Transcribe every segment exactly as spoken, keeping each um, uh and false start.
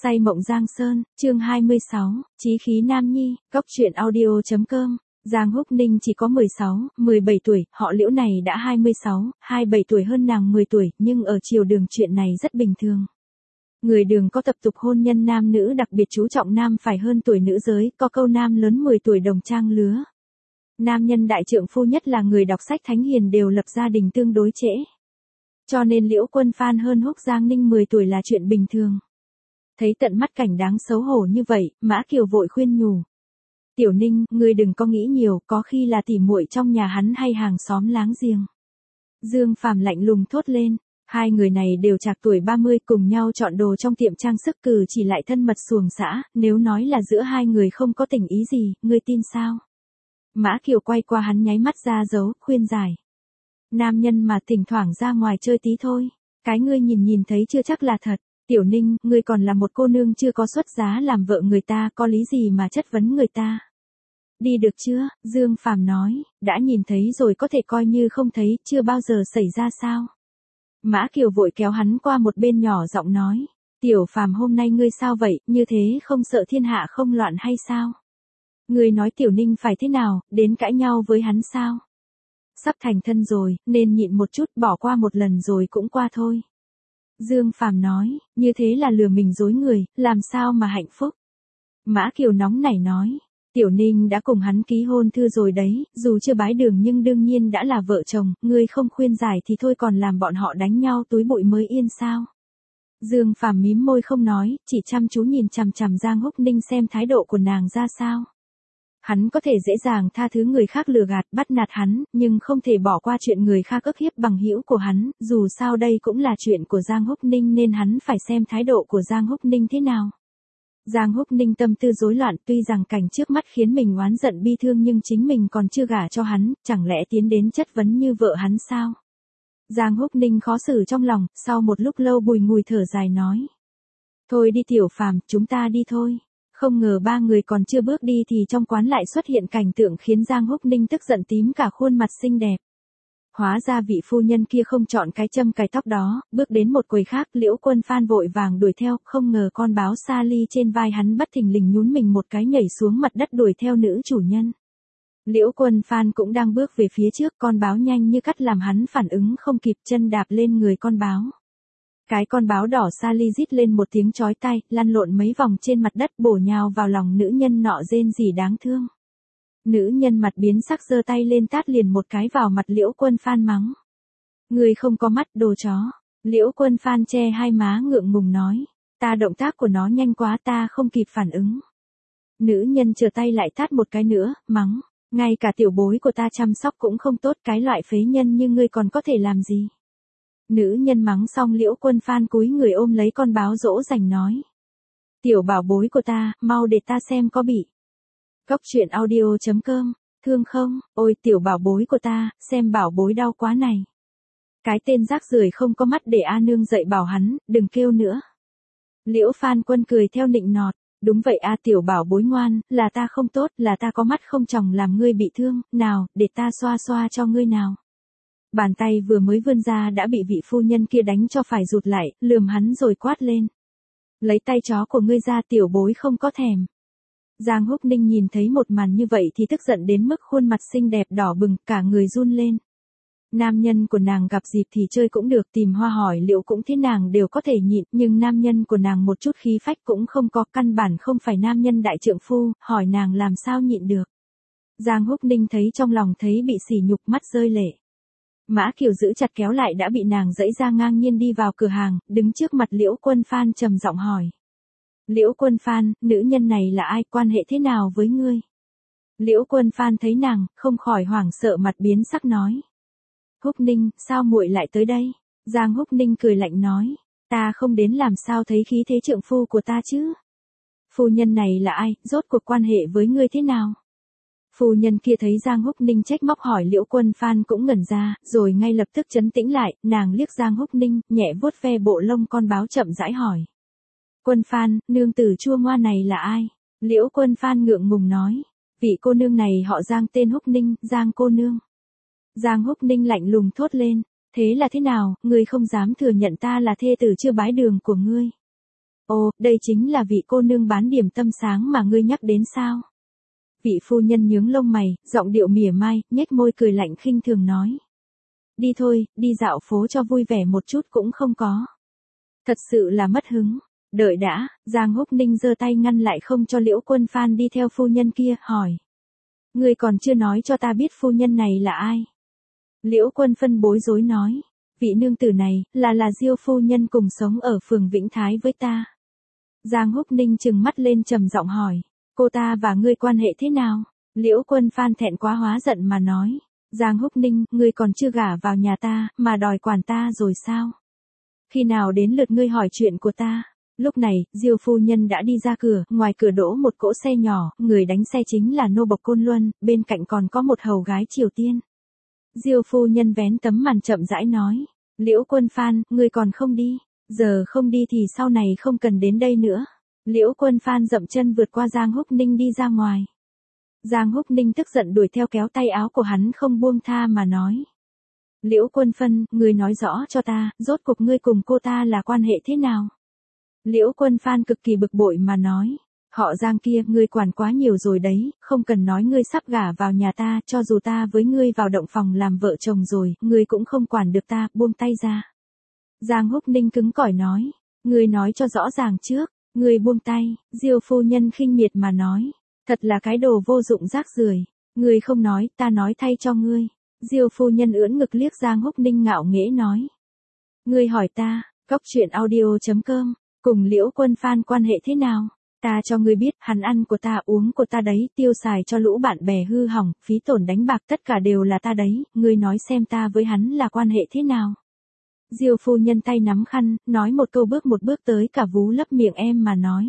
Say mộng Giang Sơn, chương hai mươi sáu, Chí khí nam nhi, góc truyện audio chấm com. Giang Húc Ninh chỉ có mười sáu, mười bảy tuổi, họ Liễu này đã hai mươi sáu, hai mươi bảy tuổi hơn nàng mười tuổi, nhưng ở triều Đường chuyện này rất bình thường. Người Đường có tập tục hôn nhân nam nữ đặc biệt chú trọng nam phải hơn tuổi nữ giới, có câu nam lớn mười tuổi đồng trang lứa. Nam nhân đại trượng phu nhất là người đọc sách thánh hiền đều lập gia đình tương đối trễ. Cho nên Liễu Quân Phan hơn Húc Giang Ninh mười tuổi là chuyện bình thường. Thấy tận mắt cảnh đáng xấu hổ như vậy, Mã Kiều vội khuyên nhủ. Tiểu Ninh, ngươi đừng có nghĩ nhiều, có khi là tỉ muội trong nhà hắn hay hàng xóm láng giềng. Dương Phàm lạnh lùng thốt lên, hai người này đều trạc tuổi ba mươi cùng nhau chọn đồ trong tiệm trang sức cử chỉ lại thân mật xuồng xã, nếu nói là giữa hai người không có tình ý gì, ngươi tin sao? Mã Kiều quay qua hắn nháy mắt ra dấu, khuyên giải. Nam nhân mà thỉnh thoảng ra ngoài chơi tí thôi, cái ngươi nhìn nhìn thấy chưa chắc là thật. Tiểu Ninh, ngươi còn là một cô nương chưa có xuất giá làm vợ người ta, có lý gì mà chất vấn người ta. Đi được chưa, Dương Phàm nói, đã nhìn thấy rồi có thể coi như không thấy, chưa bao giờ xảy ra sao. Mã Kiều vội kéo hắn qua một bên nhỏ giọng nói, Tiểu Phàm hôm nay ngươi sao vậy, như thế không sợ thiên hạ không loạn hay sao? Ngươi nói Tiểu Ninh phải thế nào, đến cãi nhau với hắn sao? Sắp thành thân rồi, nên nhịn một chút, bỏ qua một lần rồi cũng qua thôi. Dương Phàm nói, như thế là lừa mình dối người, làm sao mà hạnh phúc. Mã Kiều nóng nảy nói, Tiểu Ninh đã cùng hắn ký hôn thư rồi đấy, dù chưa bái đường nhưng đương nhiên đã là vợ chồng, ngươi không khuyên giải thì thôi còn làm bọn họ đánh nhau túi bụi mới yên sao. Dương Phàm mím môi không nói, chỉ chăm chú nhìn chằm chằm Giang Húc Ninh xem thái độ của nàng ra sao. Hắn có thể dễ dàng tha thứ người khác lừa gạt bắt nạt hắn, nhưng không thể bỏ qua chuyện người khác ức hiếp bằng hữu của hắn, dù sao đây cũng là chuyện của Giang Húc Ninh nên hắn phải xem thái độ của Giang Húc Ninh thế nào. Giang Húc Ninh tâm tư rối loạn, tuy rằng cảnh trước mắt khiến mình oán giận bi thương nhưng chính mình còn chưa gả cho hắn, chẳng lẽ tiến đến chất vấn như vợ hắn sao? Giang Húc Ninh khó xử trong lòng, sau một lúc lâu bùi ngùi thở dài nói. Thôi đi Tiểu Phàm, chúng ta đi thôi. Không ngờ ba người còn chưa bước đi thì trong quán lại xuất hiện cảnh tượng khiến Giang Húc Ninh tức giận tím cả khuôn mặt xinh đẹp. Hóa ra vị phu nhân kia không chọn cái châm cài tóc đó, bước đến một quầy khác, Liễu Quân Phan vội vàng đuổi theo, không ngờ con báo sa ly trên vai hắn bất thình lình nhún mình một cái nhảy xuống mặt đất đuổi theo nữ chủ nhân. Liễu Quân Phan cũng đang bước về phía trước, con báo nhanh như cắt làm hắn phản ứng không kịp, chân đạp lên người con báo. Cái con báo đỏ sa ly rít lên một tiếng chói tai, lăn lộn mấy vòng trên mặt đất bổ nhào vào lòng nữ nhân nọ rên rỉ đáng thương. Nữ nhân mặt biến sắc giơ tay lên tát liền một cái vào mặt Liễu Quân Phan mắng. Người không có mắt đồ chó. Liễu Quân Phan che hai má ngượng ngùng nói. Ta động tác của nó nhanh quá ta không kịp phản ứng. Nữ nhân trở tay lại tát một cái nữa, mắng. Ngay cả tiểu bối của ta chăm sóc cũng không tốt, cái loại phế nhân như ngươi còn có thể làm gì. Nữ nhân mắng xong Liễu Quân Phan cúi người ôm lấy con báo dỗ dành nói. Tiểu bảo bối của ta, mau để ta xem có bị. Góc truyện audio chấm com, thương không, ôi tiểu bảo bối của ta, xem bảo bối đau quá này. Cái tên rác rưởi không có mắt để A Nương dạy bảo hắn, đừng kêu nữa. Liễu Phan Quân cười theo nịnh nọt, đúng vậy a tiểu bảo bối ngoan, là ta không tốt, là ta có mắt không tròng làm ngươi bị thương, nào, để ta xoa xoa cho ngươi nào. Bàn tay vừa mới vươn ra đã bị vị phu nhân kia đánh cho phải rụt lại, lườm hắn rồi quát lên. Lấy tay chó của ngươi ra tiểu bối không có thèm. Giang Húc Ninh nhìn thấy một màn như vậy thì tức giận đến mức khuôn mặt xinh đẹp đỏ bừng, cả người run lên. Nam nhân của nàng gặp dịp thì chơi cũng được, tìm hoa hỏi liệu cũng thế nàng đều có thể nhịn, nhưng nam nhân của nàng một chút khí phách cũng không có, căn bản không phải nam nhân đại trượng phu, hỏi nàng làm sao nhịn được. Giang Húc Ninh thấy trong lòng thấy bị sỉ nhục, mắt rơi lệ. Mã Kiều giữ chặt kéo lại đã bị nàng dẫy ra ngang nhiên đi vào cửa hàng, đứng trước mặt Liễu Quân Phan trầm giọng hỏi. Liễu Quân Phan, nữ nhân này là ai, quan hệ thế nào với ngươi? Liễu Quân Phan thấy nàng, không khỏi hoảng sợ mặt biến sắc nói. Húc Ninh, sao muội lại tới đây? Giang Húc Ninh cười lạnh nói. Ta không đến làm sao thấy khí thế trượng phu của ta chứ? Phu nhân này là ai, rốt cuộc quan hệ với ngươi thế nào? Phu nhân kia thấy Giang Húc Ninh trách móc hỏi Liễu Quân Phan cũng ngẩn ra, rồi ngay lập tức trấn tĩnh lại, nàng liếc Giang Húc Ninh, nhẹ vuốt ve bộ lông con báo chậm rãi hỏi. Quân Phan, nương tử chua ngoa này là ai? Liễu Quân Phan ngượng ngùng nói. Vị cô nương này họ Giang tên Húc Ninh, Giang cô nương. Giang Húc Ninh lạnh lùng thốt lên. Thế là thế nào, ngươi không dám thừa nhận ta là thê tử chưa bái đường của ngươi. Ồ, đây chính là vị cô nương bán điểm tâm sáng mà ngươi nhắc đến sao? Vị phu nhân nhướng lông mày, giọng điệu mỉa mai, nhếch môi cười lạnh khinh thường nói. Đi thôi, đi dạo phố cho vui vẻ một chút cũng không có. Thật sự là mất hứng. Đợi đã, Giang Húc Ninh giơ tay ngăn lại không cho Liễu Quân Phan đi theo phu nhân kia, hỏi. Ngươi còn chưa nói cho ta biết phu nhân này là ai? Liễu Quân Phân bối rối nói. Vị nương tử này, là là Diêu phu nhân cùng sống ở phường Vĩnh Thái với ta. Giang Húc Ninh trừng mắt lên trầm giọng hỏi. Cô ta và ngươi quan hệ thế nào? Liễu Quân Phan thẹn quá hóa giận mà nói. Giang Húc Ninh, ngươi còn chưa gả vào nhà ta, mà đòi quản ta rồi sao? Khi nào đến lượt ngươi hỏi chuyện của ta? Lúc này, Diêu phu nhân đã đi ra cửa, ngoài cửa đỗ một cỗ xe nhỏ, người đánh xe chính là nô bộc Côn Luân, bên cạnh còn có một hầu gái Triều Tiên. Diêu phu nhân vén tấm màn chậm rãi nói. Liễu Quân Phan, ngươi còn không đi? Giờ không đi thì sau này không cần đến đây nữa. Liễu Quân Phan dậm chân vượt qua Giang Húc Ninh đi ra ngoài. Giang Húc Ninh tức giận đuổi theo kéo tay áo của hắn không buông tha mà nói. Liễu Quân Phân, ngươi nói rõ cho ta, rốt cuộc ngươi cùng cô ta là quan hệ thế nào? Liễu Quân Phan cực kỳ bực bội mà nói. Họ Giang kia, ngươi quản quá nhiều rồi đấy, không cần nói ngươi sắp gả vào nhà ta, cho dù ta với ngươi vào động phòng làm vợ chồng rồi, ngươi cũng không quản được ta, buông tay ra. Giang Húc Ninh cứng cỏi nói. Ngươi nói cho rõ ràng trước, ngươi buông tay, Diêu phu nhân khinh miệt mà nói. Thật là cái đồ vô dụng rác rưởi. Ngươi không nói, ta nói thay cho ngươi. Diêu phu nhân ưỡn ngực liếc Giang Húc Ninh ngạo nghễ nói. Ngươi hỏi ta, Cóc Truyện Audio chấm com, cùng Liễu Quân Phan quan hệ thế nào? Ta cho ngươi biết, hắn ăn của ta uống của ta đấy, tiêu xài cho lũ bạn bè hư hỏng, phí tổn đánh bạc tất cả đều là ta đấy, ngươi nói xem ta với hắn là quan hệ thế nào? Diêu phu nhân tay nắm khăn, nói một câu bước một bước tới cả vú lấp miệng em mà nói.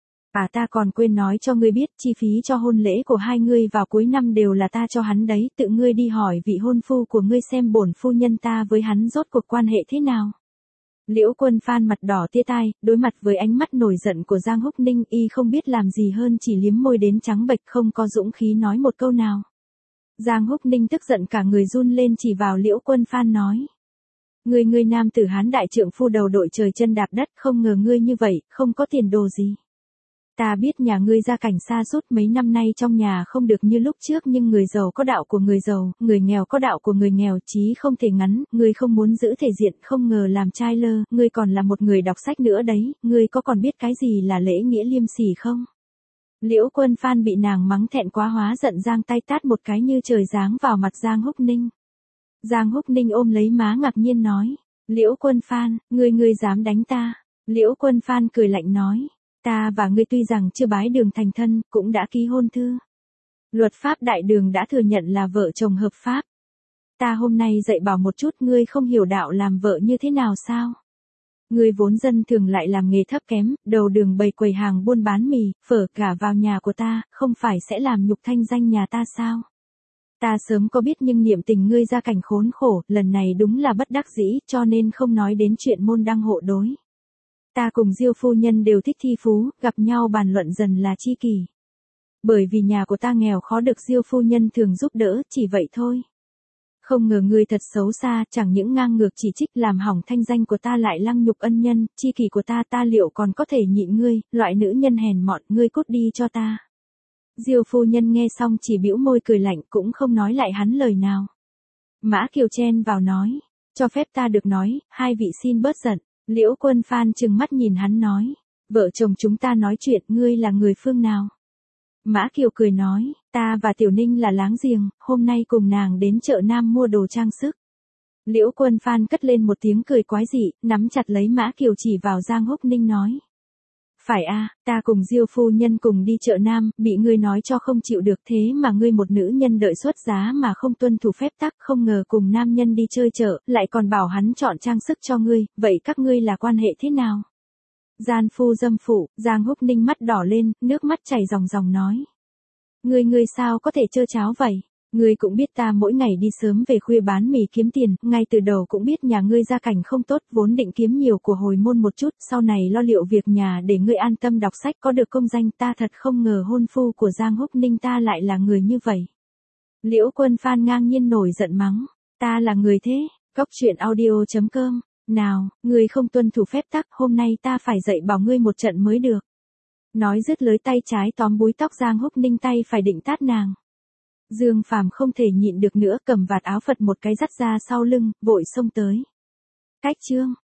À ta còn quên nói cho ngươi biết, chi phí cho hôn lễ của hai ngươi vào cuối năm đều là ta cho hắn đấy, tự ngươi đi hỏi vị hôn phu của ngươi xem bổn phu nhân ta với hắn rốt cuộc quan hệ thế nào. Liễu Quân Phan mặt đỏ tia tai, đối mặt với ánh mắt nổi giận của Giang Húc Ninh y không biết làm gì hơn chỉ liếm môi đến trắng bệch không có dũng khí nói một câu nào. Giang Húc Ninh tức giận cả người run lên chỉ vào Liễu Quân Phan nói. Ngươi ngươi nam tử Hán đại trượng phu đầu đội trời chân đạp đất, không ngờ ngươi như vậy, không có tiền đồ gì. Ta biết nhà ngươi gia cảnh xa sút mấy năm nay trong nhà không được như lúc trước nhưng người giàu có đạo của người giàu, người nghèo có đạo của người nghèo, chí không thể ngắn, ngươi không muốn giữ thể diện, không ngờ làm trai lơ, ngươi còn là một người đọc sách nữa đấy, ngươi có còn biết cái gì là lễ nghĩa liêm sỉ không? Liễu Quân Phan bị nàng mắng thẹn quá hóa giận giang tay tát một cái như trời giáng vào mặt Giang Húc Ninh. Giang Húc Ninh ôm lấy má ngạc nhiên nói, Liễu Quân Phan, ngươi ngươi dám đánh ta? Liễu Quân Phan cười lạnh nói. Ta và ngươi tuy rằng chưa bái đường thành thân, cũng đã ký hôn thư. Luật pháp đại đường đã thừa nhận là vợ chồng hợp pháp. Ta hôm nay dạy bảo một chút ngươi không hiểu đạo làm vợ như thế nào sao? Ngươi vốn dân thường lại làm nghề thấp kém, đầu đường bày quầy hàng buôn bán mì, phở cả vào nhà của ta, không phải sẽ làm nhục thanh danh nhà ta sao? Ta sớm có biết nhưng niệm tình ngươi gia cảnh khốn khổ, lần này đúng là bất đắc dĩ, cho nên không nói đến chuyện môn đăng hộ đối. Ta cùng Diêu phu nhân đều thích thi phú, gặp nhau bàn luận dần là chi kỷ. Bởi vì nhà của ta nghèo khó được Diêu phu nhân thường giúp đỡ, chỉ vậy thôi. Không ngờ ngươi thật xấu xa, chẳng những ngang ngược chỉ trích làm hỏng thanh danh của ta lại lăng nhục ân nhân, chi kỷ của ta ta liệu còn có thể nhịn ngươi, loại nữ nhân hèn mọn, ngươi cút đi cho ta. Diêu phu nhân nghe xong chỉ bĩu môi cười lạnh cũng không nói lại hắn lời nào. Mã Kiều chen vào nói, cho phép ta được nói, hai vị xin bớt giận. Liễu Quân Phan trừng mắt nhìn hắn nói, vợ chồng chúng ta nói chuyện, ngươi là người phương nào? Mã Kiều cười nói, ta và Tiểu Ninh là láng giềng, hôm nay cùng nàng đến chợ Nam mua đồ trang sức. Liễu Quân Phan cất lên một tiếng cười quái dị, nắm chặt lấy Mã Kiều chỉ vào Giang Húc Ninh nói. Phải a, ta cùng Diêu phu nhân cùng đi chợ Nam, bị ngươi nói cho không chịu được thế mà ngươi một nữ nhân đợi xuất giá mà không tuân thủ phép tắc, không ngờ cùng nam nhân đi chơi chợ, lại còn bảo hắn chọn trang sức cho ngươi, vậy các ngươi là quan hệ thế nào? Gian phu dâm phụ, Giang Húc Ninh mắt đỏ lên, nước mắt chảy ròng ròng nói. Ngươi ngươi sao có thể trơ cháo vậy? Ngươi cũng biết ta mỗi ngày đi sớm về khuya bán mì kiếm tiền, ngay từ đầu cũng biết nhà ngươi gia cảnh không tốt, vốn định kiếm nhiều của hồi môn một chút, sau này lo liệu việc nhà để ngươi an tâm đọc sách có được công danh, ta thật không ngờ hôn phu của Giang Húc Ninh ta lại là người như vậy. Liễu Quân Phan ngang nhiên nổi giận mắng, ta là người thế, Cóc Truyện Audio chấm com Nào, ngươi không tuân thủ phép tắc, hôm nay ta phải dạy bảo ngươi một trận mới được. Nói dứt lưới tay trái tóm búi tóc Giang Húc Ninh tay phải định tát nàng. Dương Phàm không thể nhịn được nữa, cầm vạt áo Phật một cái dắt ra sau lưng, vội xông tới. Cách chương